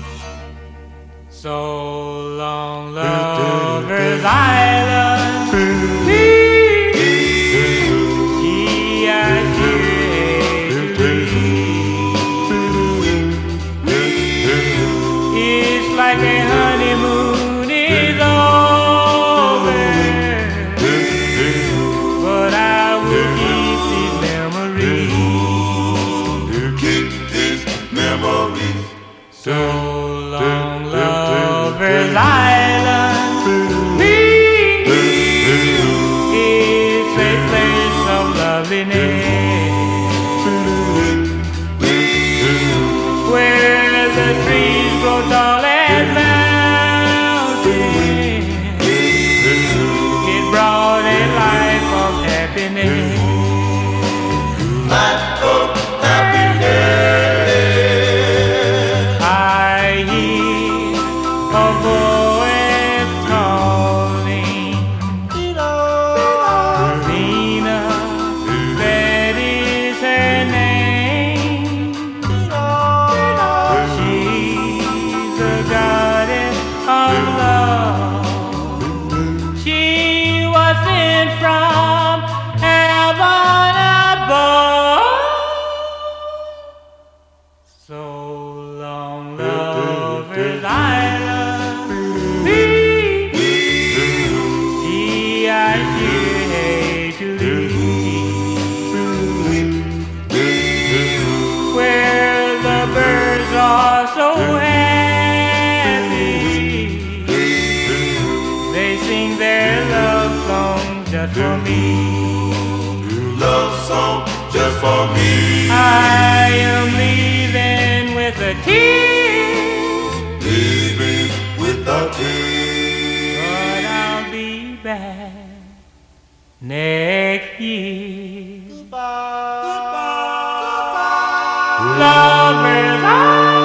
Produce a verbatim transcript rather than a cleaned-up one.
So long, Lover's Island. Gee, I sure hate to leave. It's like a honeymoon is over, but I will keep these memories. Keep these memories. So long, Lover's Island. It's a place of loveliness, where the trees grow tall and mountains. It brought a life of happiness. Life of happiness. I hear a voice calling, Zena, that is her name. She's the goddess of love. She was sent from heaven above. So long, Lover's Island. Gee, I sure hate to leave, where the birds are so happy. They sing their love song just for me. Love song just for me. I am leaving with a tear, Leaving with a tear. but I'll be back next year. Goodbye. Lovers,